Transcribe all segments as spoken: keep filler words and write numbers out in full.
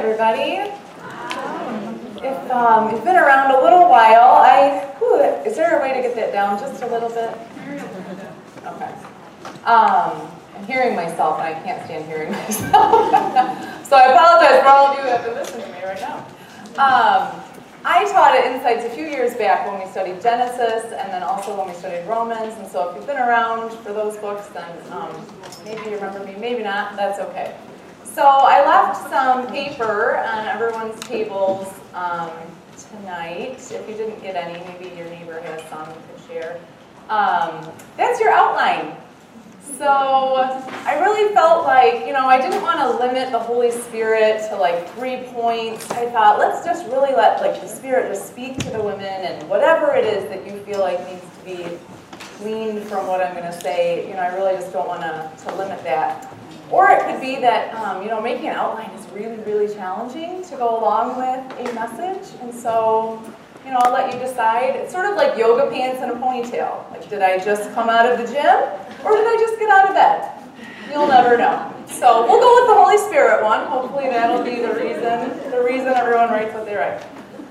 everybody. If um, you've been around a little while, I whew, is there a way to get that down just a little bit? Okay. Um, I'm hearing myself, and I can't stand hearing myself. So I apologize for all of you who have to listen to me right now. Um, I taught at Insights a few years back when we studied Genesis, and then also when we studied Romans. And so if you've been around for those books, then um, maybe you remember me, maybe not. That's okay. So I left some paper on everyone's tables um, tonight. If you didn't get any, maybe your neighbor has some you could share. Um, that's your outline. So I really felt like, you know, I didn't want to limit the Holy Spirit to like three points. I thought, let's just really let like the Spirit just speak to the women, and whatever it is that you feel like needs to be gleaned from what I'm going to say, you know, I really just don't want to, to limit that. Or it could be that, um, you know, making an outline is really, really challenging to go along with a message. And so, you know, I'll let you decide. It's sort of like yoga pants and a ponytail. Like, did I just come out of the gym, or did I just get out of bed? You'll never know. So we'll go with the Holy Spirit one. Hopefully that'll be the reason, the reason everyone writes what they write.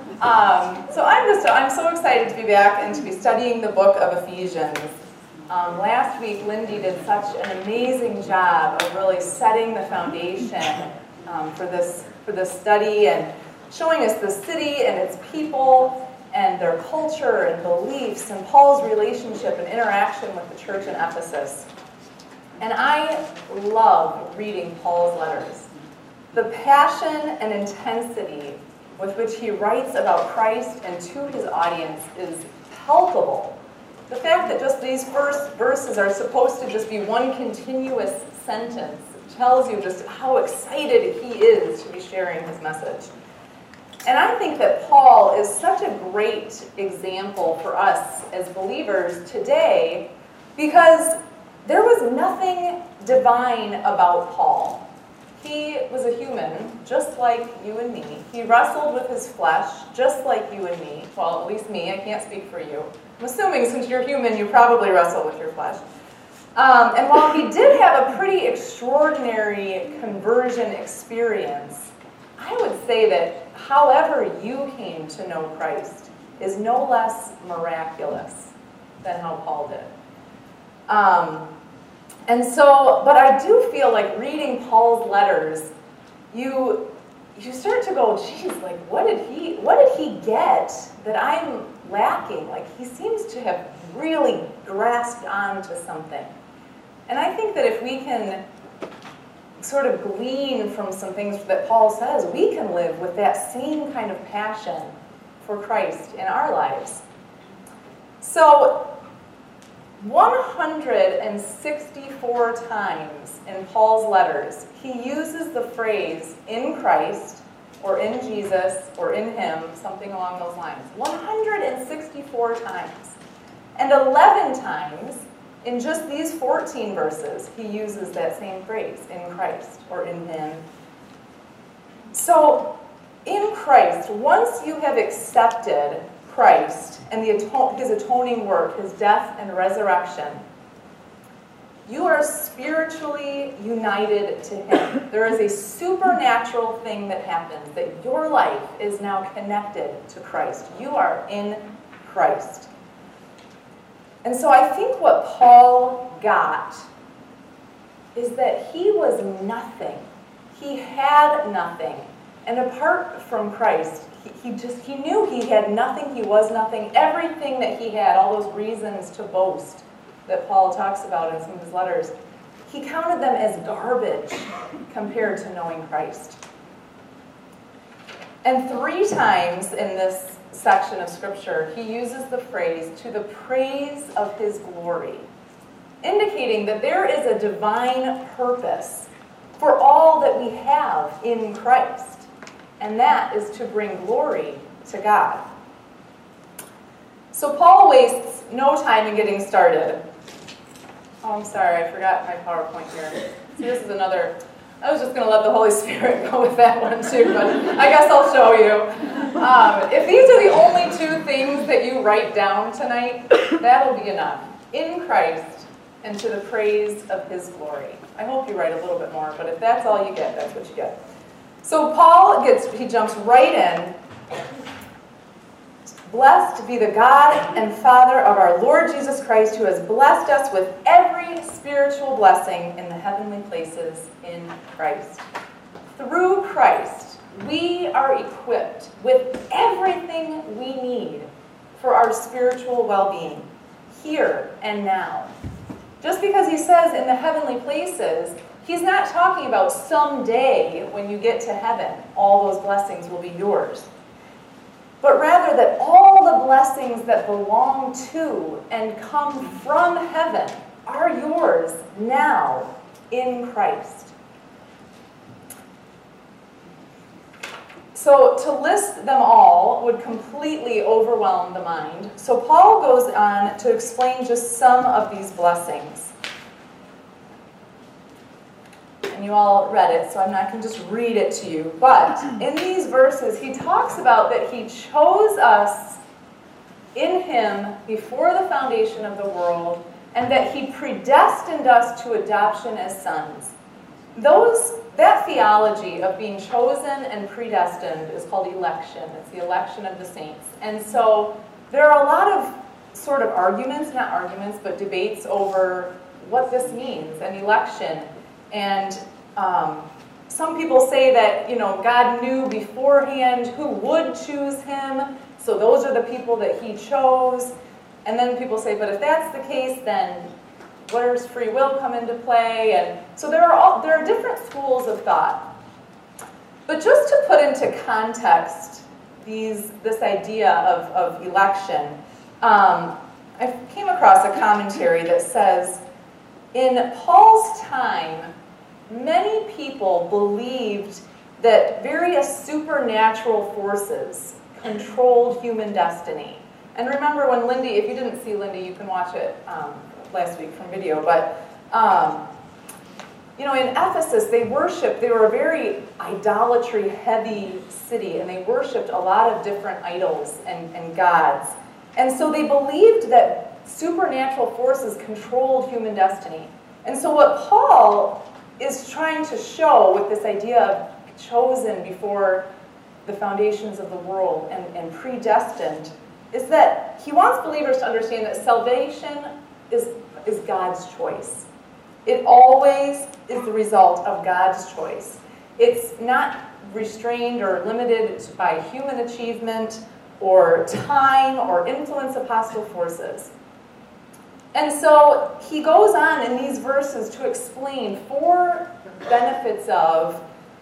Um, so I'm just, I'm so excited to be back and to be studying the book of Ephesians. Um, last week, Lindy did such an amazing job of really setting the foundation um, for this for this study and showing us the city and its people and their culture and beliefs and Paul's relationship and interaction with the church in Ephesus. And I love reading Paul's letters. The passion and intensity with which he writes about Christ and to his audience is palpable. The fact that just these first verses are supposed to just be one continuous sentence tells you just how excited he is to be sharing his message. And I think that Paul is such a great example for us as believers today, because there was nothing divine about Paul. He was a human, just like you and me. He wrestled with his flesh, just like you and me. Well, at least me. I can't speak for you. I'm assuming since you're human, you probably wrestle with your flesh. Um, and while he did have a pretty extraordinary conversion experience, I would say that however you came to know Christ is no less miraculous than how Paul did. Um, and so, but I do feel like reading Paul's letters, you you start to go, geez, like what did he what did he get that I'm lacking? Like he seems to have really grasped onto something. And I think that if we can sort of glean from some things that Paul says, we can live with that same kind of passion for Christ in our lives. So one hundred sixty-four times in Paul's letters, he uses the phrase in Christ, or in Jesus, or in him, something along those lines. one hundred sixty-four times. And eleven times, in just these fourteen verses, he uses that same phrase, in Christ, or in him. So, in Christ, once you have accepted Christ and the aton- his atoning work, his death and resurrection, you are spiritually united to him. There is a supernatural thing that happens, that your life is now connected to Christ. You are in Christ. And so I think what Paul got is that he was nothing. He had nothing. And apart from Christ, he, he just, he knew he had nothing, he was nothing. Everything that he had, all those reasons to boast that Paul talks about in some of his letters, he counted them as garbage compared to knowing Christ. And three times in this section of Scripture, he uses the phrase, to the praise of his glory, indicating that there is a divine purpose for all that we have in Christ, and that is to bring glory to God. So Paul wastes no time in getting started. Oh, I'm sorry, I forgot my PowerPoint here. See, this is another, I was just going to let the Holy Spirit go with that one too, but I guess I'll show you. Um, if these are the only two things that you write down tonight, that'll be enough. In Christ and to the praise of his glory. I hope you write a little bit more, but if that's all you get, that's what you get. So Paul gets, he jumps right in. Blessed be the God and Father of our Lord Jesus Christ, who has blessed us with every spiritual blessing in the heavenly places in Christ. Through Christ, we are equipped with everything we need for our spiritual well-being, here and now. Just because he says in the heavenly places, he's not talking about someday when you get to heaven, all those blessings will be yours. But rather that all the blessings that belong to and come from heaven are yours now in Christ. So to list them all would completely overwhelm the mind. So Paul goes on to explain just some of these blessings. And you all read it, so I'm not going to just read it to you. But in these verses, he talks about that he chose us in him before the foundation of the world, and that he predestined us to adoption as sons. Those, that theology of being chosen and predestined is called election. It's the election of the saints. And so there are a lot of sort of arguments, not arguments, but debates over what this means, an election. And um, some people say that, you know, God knew beforehand who would choose him, so those are the people that he chose. And then people say, but if that's the case, then where does free will come into play? And so there are all, there are different schools of thought. But just to put into context these this idea of, of election, um, I came across a commentary that says, in Paul's time, many people believed that various supernatural forces controlled human destiny. And remember when Lindy, if you didn't see Lindy, you can watch it um, last week from video, but um, you know, in Ephesus, they worshiped, they were a very idolatry-heavy city, and they worshipped a lot of different idols and, and gods. And so they believed that supernatural forces controlled human destiny. And so what Paul is trying to show with this idea of chosen before the foundations of the world and, and predestined is that he wants believers to understand that salvation is, is God's choice. It always is the result of God's choice. It's not restrained or limited by human achievement or time or influence of hostile forces. And so he goes on in these verses to explain four benefits of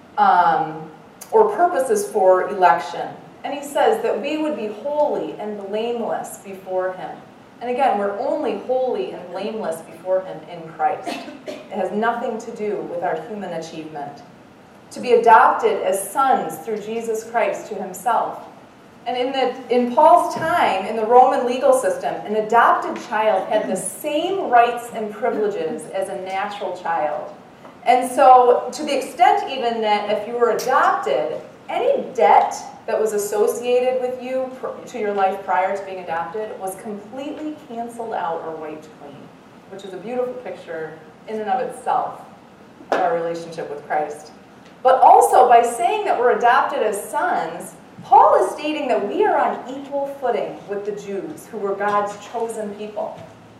um, or purposes for election. And he says that we would be holy and blameless before him. And again, we're only holy and blameless before him in Christ. It has nothing to do with our human achievement. To be adopted as sons through Jesus Christ to himself. And in, the, in Paul's time, in the Roman legal system, an adopted child had the same rights and privileges as a natural child. And so, to the extent even that if you were adopted, any debt that was associated with you to your life prior to being adopted was completely canceled out or wiped clean, which is a beautiful picture in and of itself of our relationship with Christ. But also, by saying that we're adopted as sons, Paul is stating that we are on equal footing with the Jews, who were God's chosen people,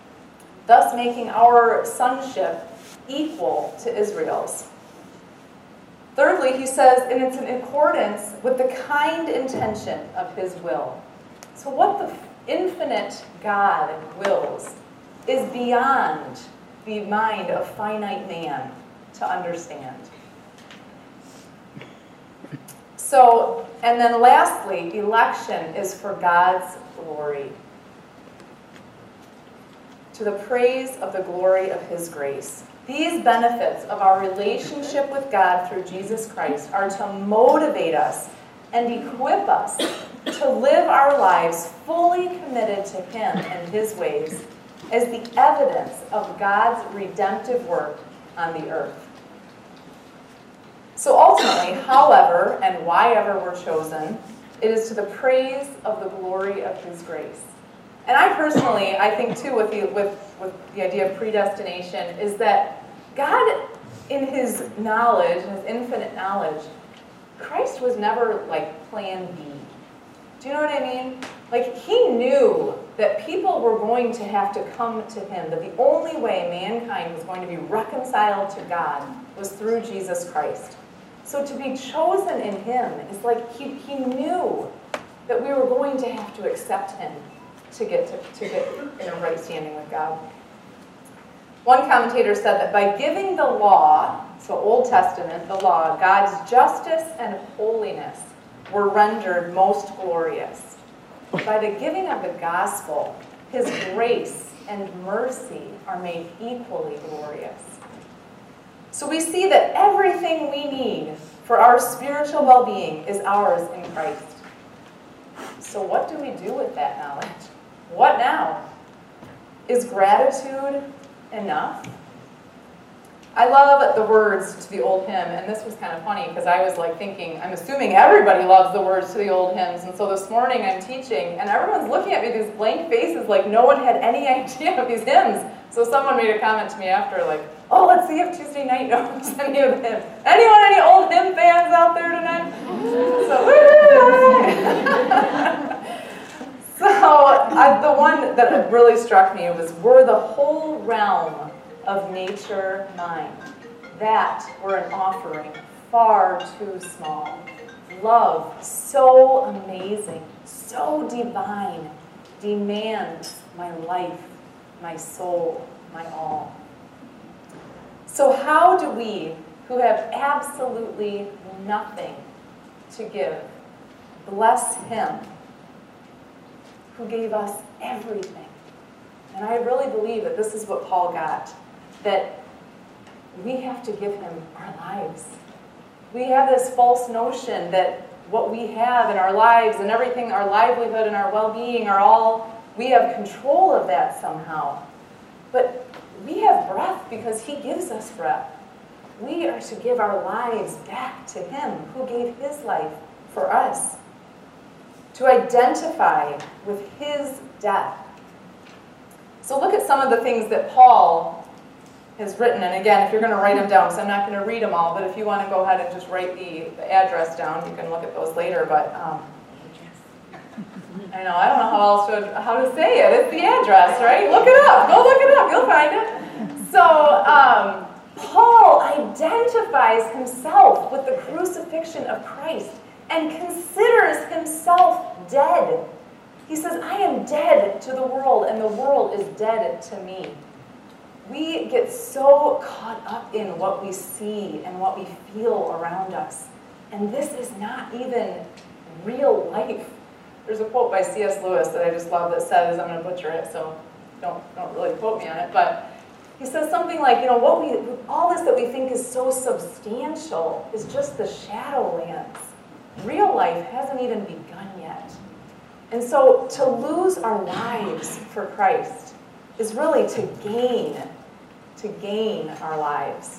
thus making our sonship equal to Israel's. Thirdly, he says, and it's in accordance with the kind intention of his will. So what the infinite God wills is beyond the mind of finite man to understand. So, and then lastly, election is for God's glory, to the praise of the glory of his grace. These benefits of our relationship with God through Jesus Christ are to motivate us and equip us to live our lives fully committed to him and his ways as the evidence of God's redemptive work on the earth. So ultimately, however and why ever we're chosen, it is to the praise of the glory of his grace. And I personally, I think too, with the, with, with the idea of predestination, is that God, in his knowledge, his infinite knowledge, Christ was never like plan B. Do you know what I mean? Like, he knew that people were going to have to come to him, that the only way mankind was going to be reconciled to God was through Jesus Christ. So to be chosen in him is like he, he knew that we were going to have to accept him to get to, to get in a right standing with God. One commentator said that by giving the law, so Old Testament, the law, God's justice and holiness were rendered most glorious. By the giving of the gospel, his grace and mercy are made equally glorious. So we see that everything we need for our spiritual well-being is ours in Christ. So what do we do with that knowledge? What now? Is gratitude enough? I love the words to the old hymn, and this was kind of funny because I was like thinking, I'm assuming everybody loves the words to the old hymns, and so this morning I'm teaching, and everyone's looking at me with these blank faces like no one had any idea of these hymns. So someone made a comment to me after like, oh, let's see if Tuesday night knows any of the hymns. Anyone, any old hymn fans out there tonight? So, so I, the one that really struck me was, were the whole realm of nature mine, that were an offering far too small. Love so amazing, so divine, demands my life, my soul, my all. So how do we, who have absolutely nothing to give, bless him who gave us everything? And I really believe that this is what Paul got, that we have to give him our lives. We have this false notion that what we have in our lives and everything, our livelihood and our well-being are all, we have control of that somehow. But we have breath because he gives us breath. We are to give our lives back to him who gave his life for us, to identify with his death. So look at some of the things that Paul has written, and again, if you're going to write them down, because I'm not going to read them all, but if you want to go ahead and just write the, the address down, you can look at those later, but um, I know, I don't know how else to, how to say it. It's the address, right? Look it up. Go look it up. You'll find it. So, um, Paul identifies himself with the crucifixion of Christ and considers himself dead. He says, I am dead to the world, and the world is dead to me. We get so caught up in what we see and what we feel around us. And this is not even real life. There's a quote by C S Lewis that I just love that says, I'm going to butcher it, so don't, don't really quote me on it, but he says something like, you know, what we, all this that we think is so substantial is just the shadowlands. Real life hasn't even begun yet. And so to lose our lives for Christ is really to gain, to gain our lives.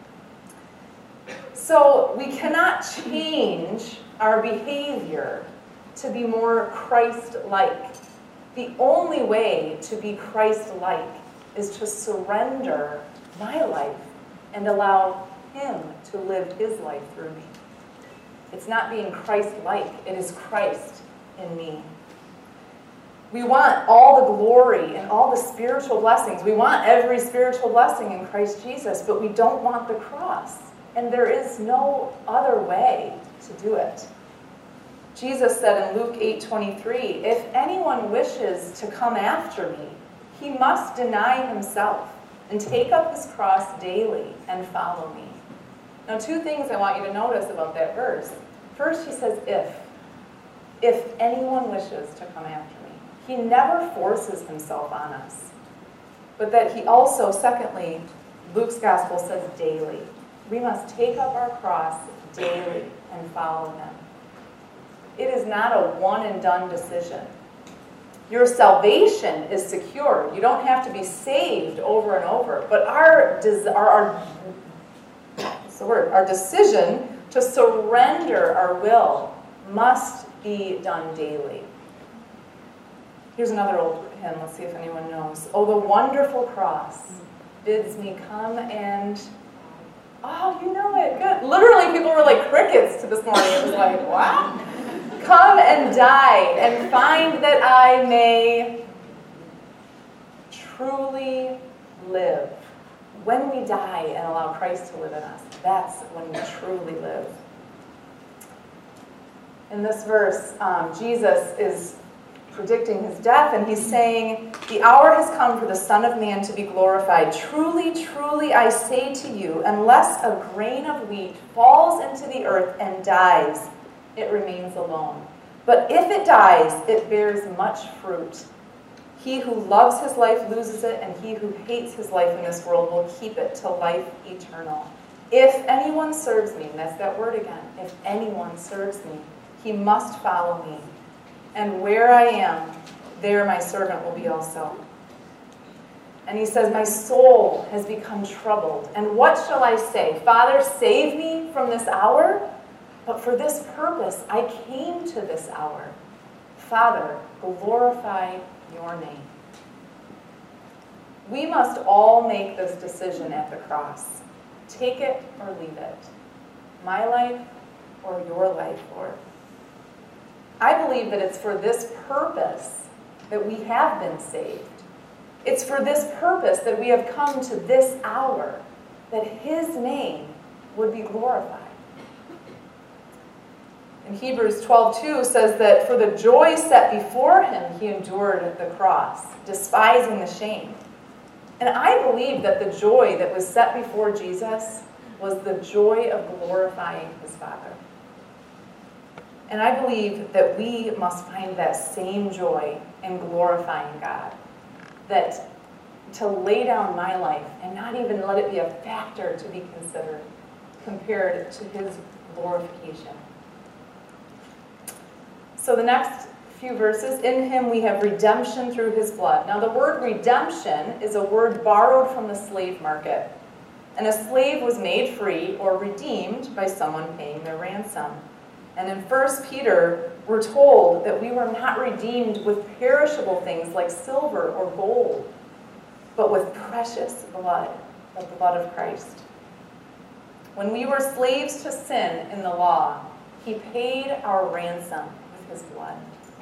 So we cannot change our behavior to be more Christ-like. The only way to be Christ-like is to surrender my life and allow him to live his life through me. It's not being Christ-like, it is Christ in me. We want all the glory and all the spiritual blessings. We want every spiritual blessing in Christ Jesus, but we don't want the cross. And there is no other way to do it. Jesus said in Luke eight twenty-three, if anyone wishes to come after me, he must deny himself and take up his cross daily and follow me. Now, two things I want you to notice about that verse. First, he says, if. If anyone wishes to come after me. He never forces himself on us. But that he also, secondly, Luke's gospel says daily. We must take up our cross daily and follow him. It is not a one and done decision. Your salvation is secure. You don't have to be saved over and over. But our, our, our, what's the word? Our decision to surrender our will must be done daily. Here's another old hymn. Let's see if anyone knows. Oh, the wonderful cross bids me come and Oh, you know it. Good. Literally, people were like crickets to this morning. It was like, what? Come and die and find that I may truly live. When we die and allow Christ to live in us, that's when we truly live. In this verse, um, Jesus is predicting his death, and he's saying, the hour has come for the Son of Man to be glorified. Truly, truly, I say to you, unless a grain of wheat falls into the earth and dies, it remains alone. But if it dies, it bears much fruit. He who loves his life loses it, and he who hates his life in this world will keep it to life eternal. If anyone serves me, and that's that word again, if anyone serves me, he must follow me. And where I am, there my servant will be also. And he says, my soul has become troubled. And what shall I say? Father, save me from this hour? But for this purpose I came to this hour. Father, glorify your name. We must all make this decision at the cross. Take it or leave it. My life or your life, Lord. I believe that it's for this purpose that we have been saved. It's for this purpose that we have come to this hour, that his name would be glorified. In Hebrews twelve two says that for the joy set before him, he endured the cross, despising the shame. And I believe that the joy that was set before Jesus was the joy of glorifying his Father. And I believe that we must find that same joy in glorifying God. That to lay down my life and not even let it be a factor to be considered compared to his glorification. So the next few verses, in him we have redemption through his blood. Now the word redemption is a word borrowed from the slave market. And a slave was made free or redeemed by someone paying their ransom. And in First Peter, we're told that we were not redeemed with perishable things like silver or gold, but with precious blood, the blood of Christ. When we were slaves to sin in the law, he paid our ransom with his blood.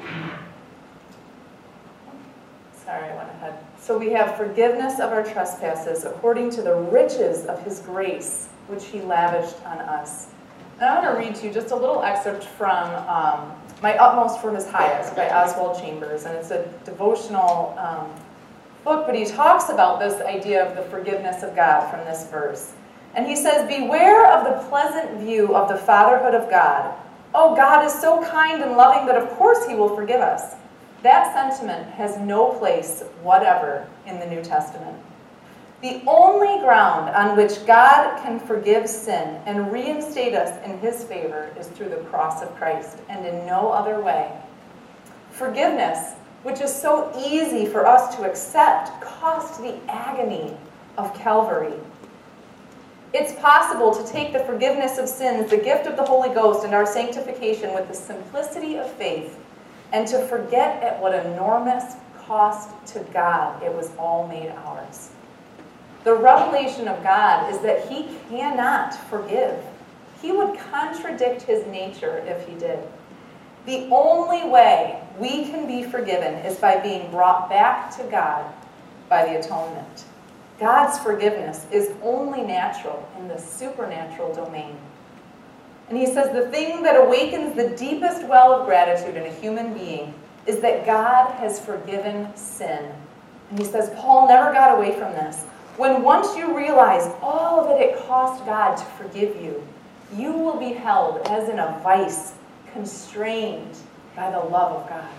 Sorry, I went ahead. So we have forgiveness of our trespasses according to the riches of his grace, which he lavished on us. And I want to read to you just a little excerpt from um, My Utmost for His Highest by Oswald Chambers. And it's a devotional um, book, but he talks about this idea of the forgiveness of God from this verse. And he says, beware of the pleasant view of the fatherhood of God. Oh, God is so kind and loving that of course he will forgive us. That sentiment has no place whatever in the New Testament. The only ground on which God can forgive sin and reinstate us in his favor is through the cross of Christ, and in no other way. Forgiveness, which is so easy for us to accept, cost the agony of Calvary. It's possible to take the forgiveness of sins, the gift of the Holy Ghost, and our sanctification with the simplicity of faith, and to forget at what enormous cost to God it was all made ours. The revelation of God is that he cannot forgive. He would contradict his nature if he did. The only way we can be forgiven is by being brought back to God by the atonement. God's forgiveness is only natural in the supernatural domain. And he says the thing that awakens the deepest well of gratitude in a human being is that God has forgiven sin. And he says, Paul never got away from this. When once you realize all that it cost God to forgive you, you will be held as in a vice, constrained by the love of God.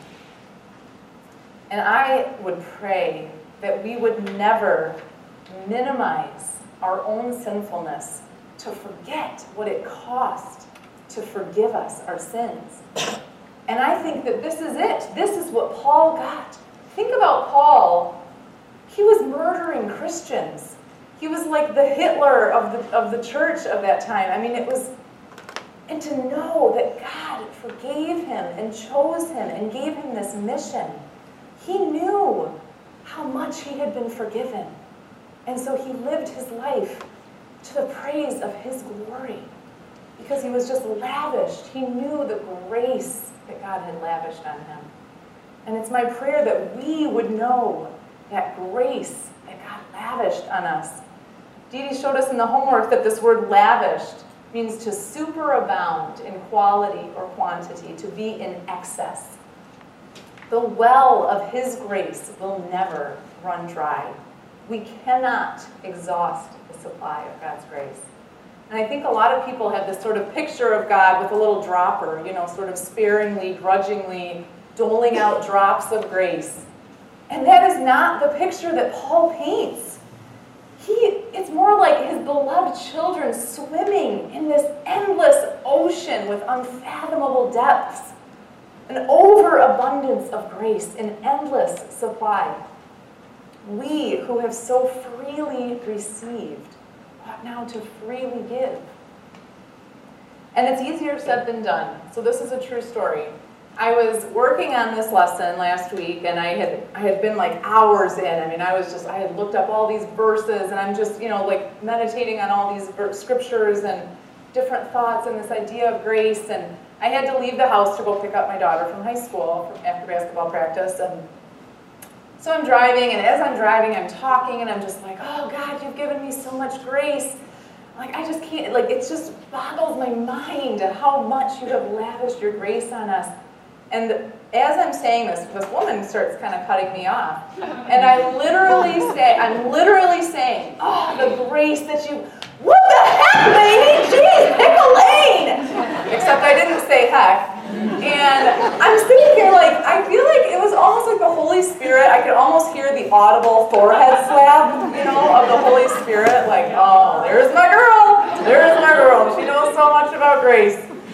And I would pray that we would never minimize our own sinfulness to forget what it cost to forgive us our sins. And I think that this is it. This is what Paul got. Think about Paul. He was murdering Christians. He was like the Hitler of the, of the church of that time. I mean, it was, and to know that God forgave him and chose him and gave him this mission. He knew how much he had been forgiven. And so he lived his life to the praise of his glory. Because he was just lavished. He knew the grace that God had lavished on him. And it's my prayer that we would know that grace that God lavished on us. Dee Dee showed us in the homework that this word lavished means to superabound in quality or quantity, to be in excess. The well of his grace will never run dry. We cannot exhaust the supply of God's grace. And I think a lot of people have this sort of picture of God with a little dropper, you know, sort of sparingly, grudgingly doling out drops of grace. And that is not the picture that Paul paints. He, it's more like his beloved children swimming in this endless ocean with unfathomable depths. An overabundance of grace, an endless supply. We who have so freely received ought now to freely give. And it's easier said than done. So this is a true story. I was working on this lesson last week, and I had I had been like hours in. I mean, I was just, I had looked up all these verses, and I'm just, you know, like meditating on all these scriptures and different thoughts and this idea of grace. And I had to leave the house to go pick up my daughter from high school after basketball practice. And so I'm driving, and as I'm driving, I'm talking, and I'm just like, oh, God, you've given me so much grace. Like, I just can't, like, it just boggles my mind how much you have lavished your grace on us. And as I'm saying this, this woman starts kind of cutting me off. And I literally say, I'm literally saying, oh, the grace that you, what the heck, lady? Jeez, pick a lane! Except I didn't say heck. And I'm sitting here like, I feel like it was almost like the Holy Spirit. I could almost hear the audible forehead slap, you know, of the Holy Spirit. Like, oh, there's my girl. There's my girl. She knows so much about grace.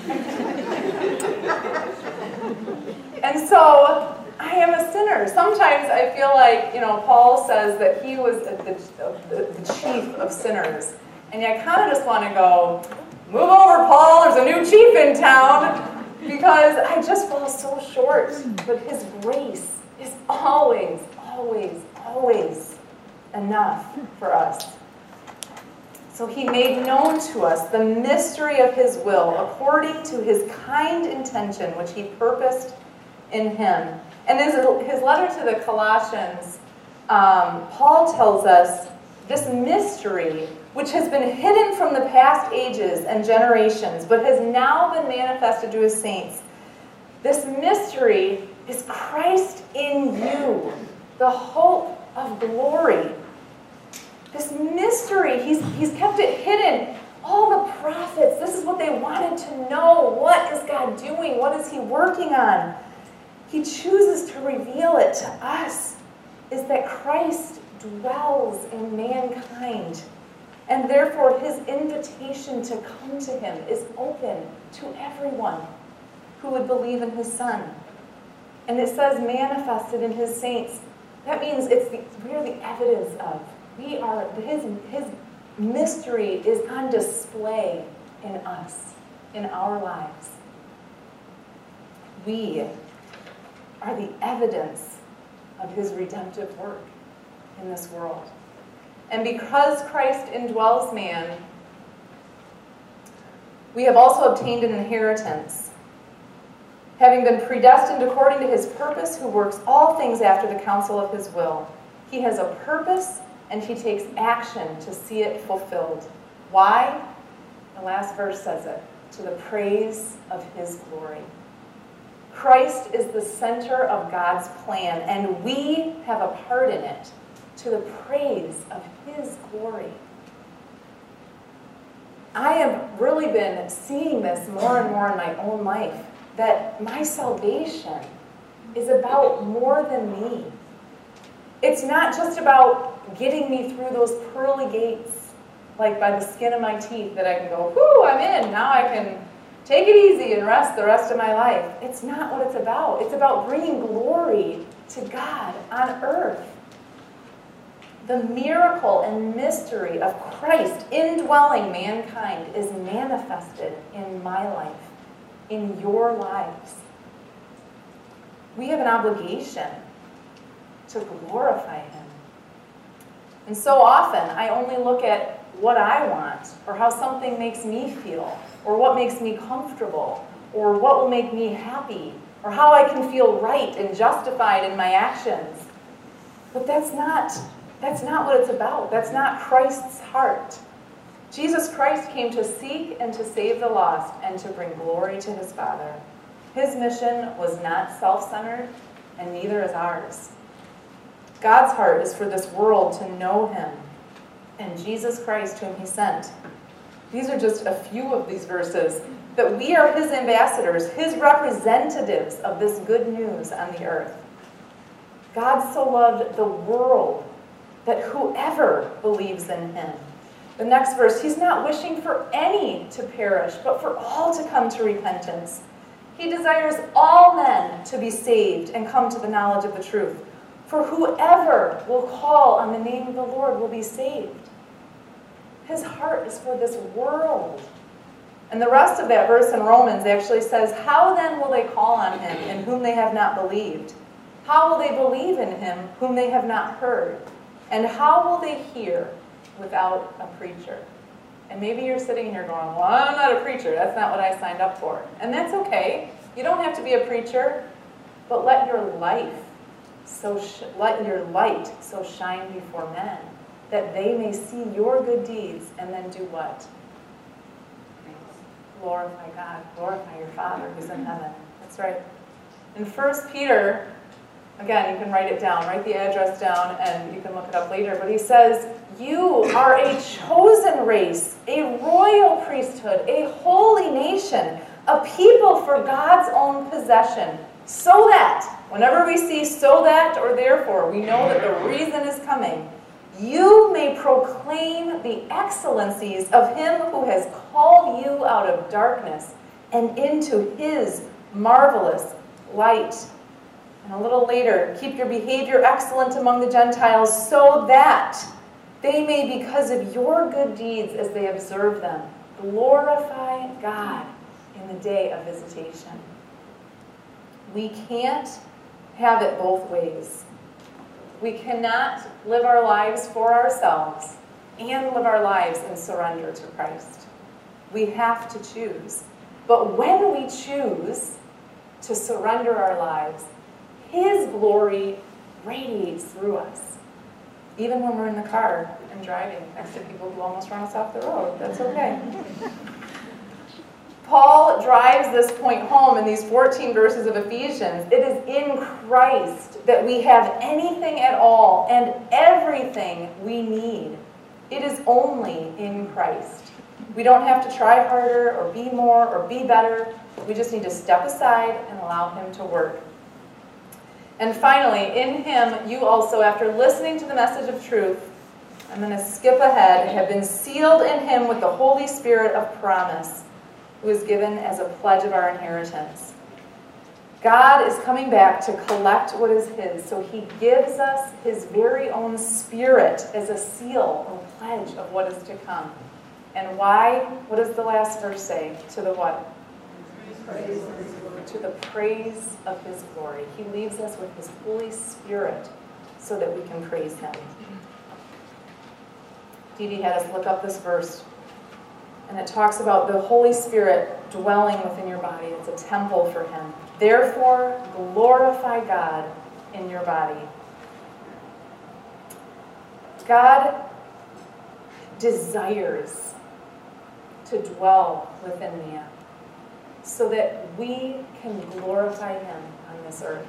And so, I am a sinner. Sometimes I feel like, you know, Paul says that he was the, the, the chief of sinners. And I kind of just want to go, move over, Paul, there's a new chief in town. Because I just fall so short. But his grace is always, always, always enough for us. So he made known to us the mystery of his will according to his kind intention, which he purposed in him. And his, his letter to the Colossians, um, Paul tells us this mystery, which has been hidden from the past ages and generations, but has now been manifested to his saints. This mystery is Christ in you, the hope of glory. This mystery, he's, he's kept it hidden. All the prophets, this is what they wanted to know. What is God doing? What is he working on? He chooses to reveal it to us, is that Christ dwells in mankind. And therefore, his invitation to come to him is open to everyone who would believe in his Son. And it says manifested in his saints. That means it's the, we are the evidence of. We are, his, his mystery is on display in us, in our lives. We are the evidence of his redemptive work in this world. And because Christ indwells man, we have also obtained an inheritance, having been predestined according to his purpose, who works all things after the counsel of his will. He has a purpose, and he takes action to see it fulfilled. Why? The last verse says it, to the praise of his glory. Christ is the center of God's plan, and we have a part in it, to the praise of his glory. I have really been seeing this more and more in my own life, that my salvation is about more than me. It's not just about getting me through those pearly gates, like by the skin of my teeth, that I can go, whoo, I'm in, now I can take it easy and rest the rest of my life. It's not what it's about. It's about bringing glory to God on earth. The miracle and mystery of Christ indwelling mankind is manifested in my life, in your lives. We have an obligation to glorify him. And so often, I only look at what I want, or how something makes me feel, or what makes me comfortable, or what will make me happy, or how I can feel right and justified in my actions. But that's not, that's not what it's about. That's not Christ's heart. Jesus Christ came to seek and to save the lost and to bring glory to his Father. His mission was not self-centered, and neither is ours. God's heart is for this world to know him and Jesus Christ whom he sent. These are just a few of these verses, that we are his ambassadors, his representatives of this good news on the earth. God so loved the world that whoever believes in him. The next verse, he's not wishing for any to perish, but for all to come to repentance. He desires all men to be saved and come to the knowledge of the truth. For whoever will call on the name of the Lord will be saved. His heart is for this world. And the rest of that verse in Romans actually says, how then will they call on him in whom they have not believed? How will they believe in him whom they have not heard? And how will they hear without a preacher? And maybe you're sitting here going, well, I'm not a preacher. That's not what I signed up for. And that's okay. You don't have to be a preacher, but let your life so sh let your light so shine before men that they may see your good deeds and then do what? Glorify God. Glorify your Father who's in heaven. That's right. In First Peter, again, you can write it down, write the address down, and you can look it up later. But he says, you are a chosen race, a royal priesthood, a holy nation, a people for God's own possession, so that, whenever we see so that or therefore, we know that the reason is coming. You may proclaim the excellencies of him who has called you out of darkness and into his marvelous light. And a little later, keep your behavior excellent among the Gentiles so that they may, because of your good deeds as they observe them, glorify God in the day of visitation. We can't have it both ways. We cannot live our lives for ourselves and live our lives in surrender to Christ. We have to choose. But when we choose to surrender our lives, his glory radiates through us. Even when we're in the car and driving next to people who almost run us off the road. That's okay. Paul drives this point home in these fourteen verses of Ephesians. It is in Christ that we have anything at all and everything we need. It is only in Christ. We don't have to try harder or be more or be better. We just need to step aside and allow him to work. And finally, in him, you also, after listening to the message of truth, I'm going to skip ahead, have been sealed in him with the Holy Spirit of promise, who is given as a pledge of our inheritance. God is coming back to collect what is his, so he gives us his very own Spirit as a seal or pledge of what is to come. And why? What does the last verse say? To the what? Praise. To the praise of his glory. He leaves us with his Holy Spirit so that we can praise him. Dee Dee had us look up this verse. And it talks about the Holy Spirit dwelling within your body. It's a temple for him. Therefore, glorify God in your body. God desires to dwell within me so that we can glorify him on this earth.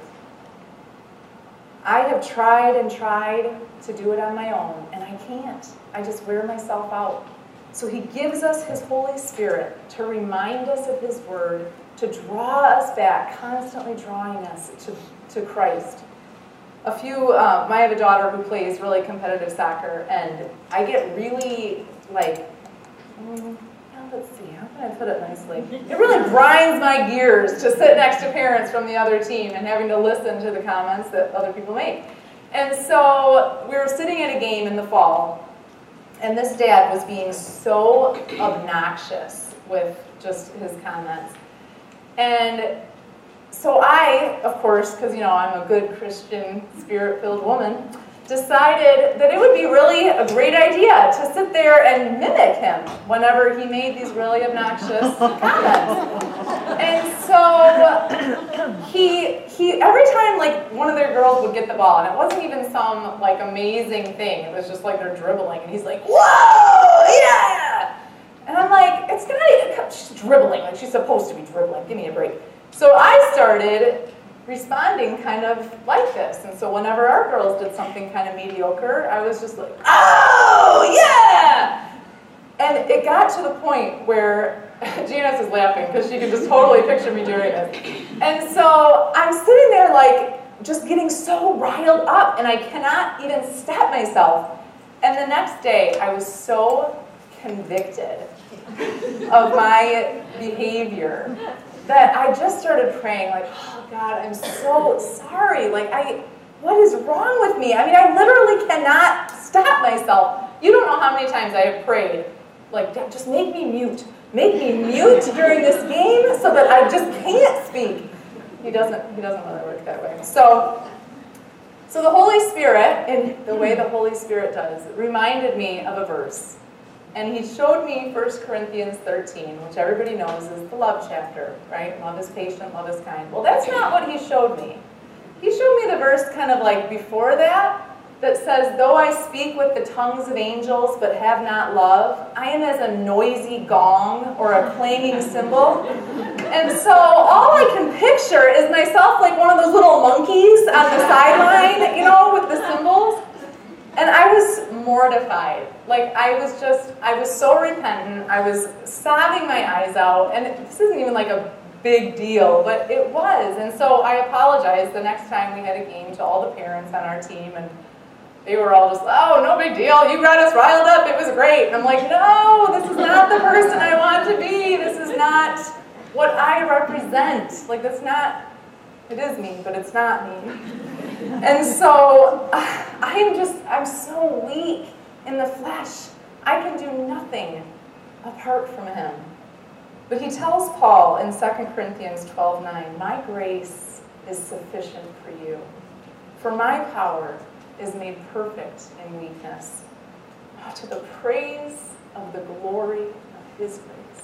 I have tried and tried to do it on my own, and I can't. I just wear myself out. So he gives us his Holy Spirit to remind us of his word, to draw us back, constantly drawing us to, to Christ. A few, um, I have a daughter who plays really competitive soccer, and I get really, like, mm, let's see, how can I put it nicely? It really grinds my gears to sit next to parents from the other team and having to listen to the comments that other people make. And so we were sitting at a game in the fall, and this dad was being so obnoxious with just his comments. And so I, of course, because, you know, I'm a good Christian, spirit-filled woman, decided that it would be really a great idea to sit there and mimic him whenever he made these really obnoxious comments. And so he, he, every time like one of their girls would get the ball, and it wasn't even some like amazing thing, it was just like they're dribbling, and he's like, whoa, yeah! And I'm like, it's not, she's dribbling, like she's supposed to be dribbling, give me a break. So I started responding kind of like this. And so whenever our girls did something kind of mediocre, I was just like, oh, yeah! And it got to the point where Janice is laughing because she can just totally picture me doing this. And so I'm sitting there like just getting so riled up, and I cannot even stop myself. And the next day, I was so convicted of my behavior that I just started praying, like, oh God, I'm so sorry. Like, I, what is wrong with me? I mean, I literally cannot stop myself. You don't know how many times I have prayed, like, just make me mute. Make me mute during this game so that I just can't speak. He doesn't, he doesn't really work that way. So, so the Holy Spirit, in the way the Holy Spirit does, reminded me of a verse. And he showed me First Corinthians thirteen, which everybody knows is the love chapter, right? Love is patient, love is kind. Well, that's not what he showed me. He showed me the verse kind of like before that, that says, though I speak with the tongues of angels but have not love, I am as a noisy gong or a clanging cymbal. And so all I can picture is myself like one of those little monkeys on the sideline, you know, with the cymbals. And I was mortified. Like, I was just, I was so repentant. I was sobbing my eyes out. And this isn't even like a big deal, but it was. And so I apologized the next time we had a game to all the parents on our team. And they were all just, oh, no big deal. You got us riled up. It was great. And I'm like, no, this is not the person I want to be. This is not what I represent. Like, that's not, it is me, but it's not me. And so I am just, I'm so weak in the flesh. I can do nothing apart from him. But he tells Paul in Second Corinthians twelve nine, my grace is sufficient for you, for my power is made perfect in weakness. Oh, to the praise of the glory of his grace.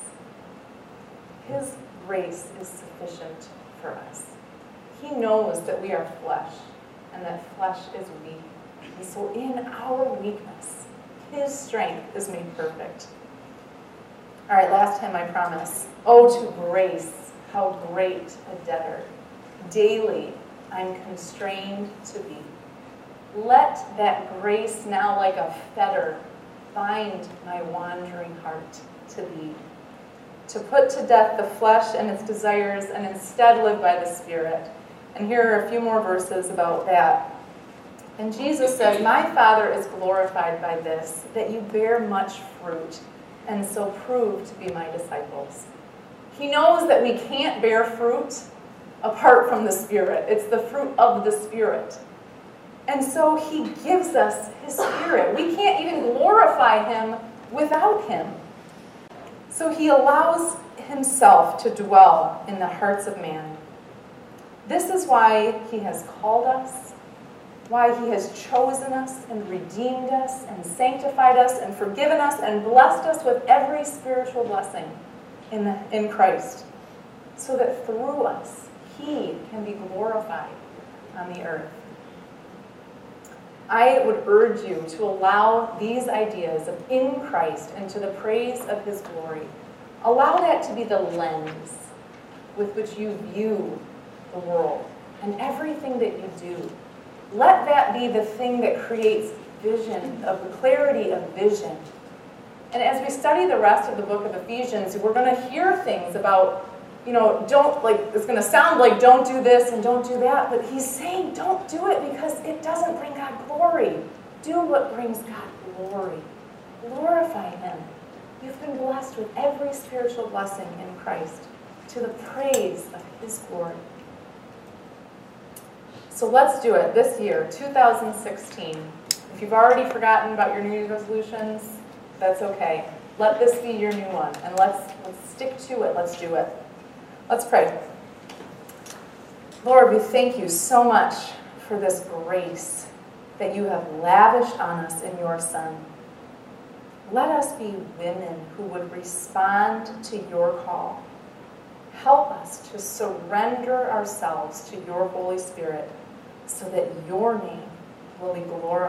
His grace is sufficient for us. He knows that we are flesh, and that flesh is weak. And so in our weakness, his strength is made perfect. All right, last hymn, I promise. Oh, to grace, how great a debtor. Daily I'm constrained to be. Let that grace now like a fetter bind my wandering heart to thee. To put to death the flesh and its desires, and instead live by the Spirit. And here are a few more verses about that. And Jesus says, my Father is glorified by this, that you bear much fruit, and so prove to be my disciples. He knows that we can't bear fruit apart from the Spirit. It's the fruit of the Spirit. And so he gives us his Spirit. We can't even glorify him without him. So he allows himself to dwell in the hearts of man. This is why he has called us, why he has chosen us and redeemed us and sanctified us and forgiven us and blessed us with every spiritual blessing in, the, in Christ, so that through us he can be glorified on the earth. I would urge you to allow these ideas of in Christ and to the praise of his glory. Allow that to be the lens with which you view the world and everything that you do. Let that be the thing that creates vision, of the clarity of vision. And as we study the rest of the book of Ephesians, we're going to hear things about, you know, don't, like, it's going to sound like don't do this and don't do that, but he's saying don't do it because it doesn't bring God glory. Do what brings God glory. Glorify him. You've been blessed with every spiritual blessing in Christ to the praise of his glory. So let's do it this year, two thousand sixteen. If you've already forgotten about your New Year's resolutions, that's okay. Let this be your new one, and let's, let's stick to it. Let's do it. Let's pray. Lord, we thank you so much for this grace that you have lavished on us in your Son. Let us be women who would respond to your call. Help us to surrender ourselves to your Holy Spirit so that your name will be glorified